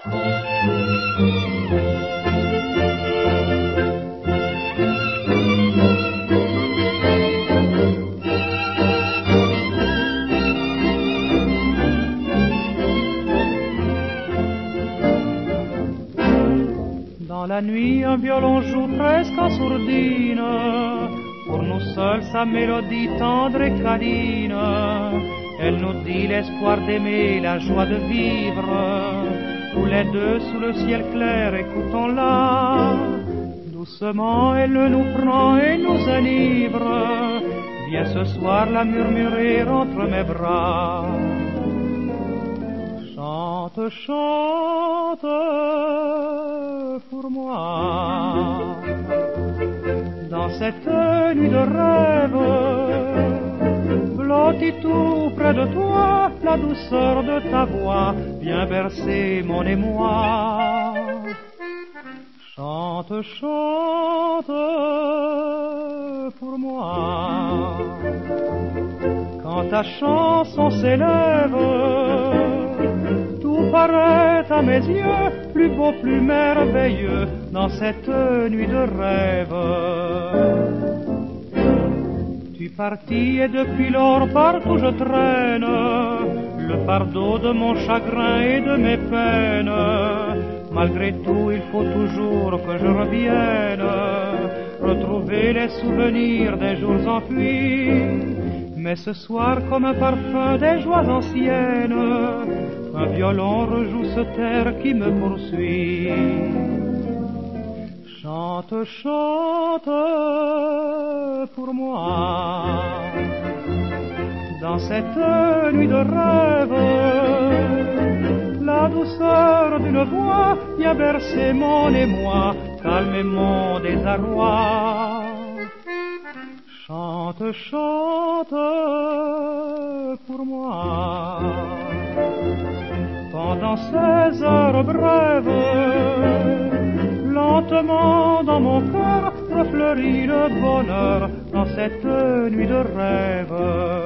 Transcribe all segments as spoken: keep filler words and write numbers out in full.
Dans la nuit, un violon joue presque en sourdine, pour nous seuls sa mélodie tendre et câline. Elle nous dit l'espoir d'aimer, la joie de vivre. Tous les deux sous le ciel clair, écoutons-la. Doucement, elle nous prend et nous enivre. Viens ce soir la murmurer entre mes bras. Chante, chante pour moi. Dans cette nuit de rêve, blotti tout près de toi, la douceur de ta voix vient bercer mon émoi. Chante, chante pour moi. Quand ta chanson s'élève, tout paraît à mes yeux plus beau, plus merveilleux dans cette nuit de rêve. Tu partis et depuis lors partout je traîne le fardeau de mon chagrin et de mes peines. Malgré tout, il faut toujours que je revienne retrouver les souvenirs des jours enfuis. Mais ce soir, comme un parfum des joies anciennes, un violon rejoue ce terre qui me poursuit. Chante, chante pour moi. Dans cette nuit de rêve, la douceur d'une voix vient bercer mon émoi, calmer mon désarroi. Chante, chante pour moi. Pendant ces heures brèves, lentement dans mon cœur refleurit le bonheur dans cette nuit de rêve.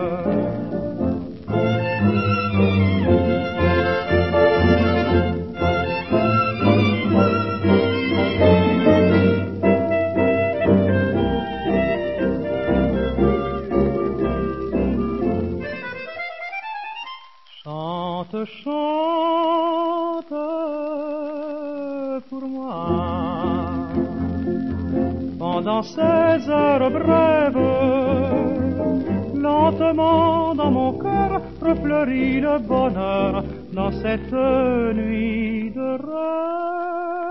Chante, chante pour moi. Pendant ces heures brèves, lentement dans mon cœur refleurit le bonheur dans cette nuit de rêve.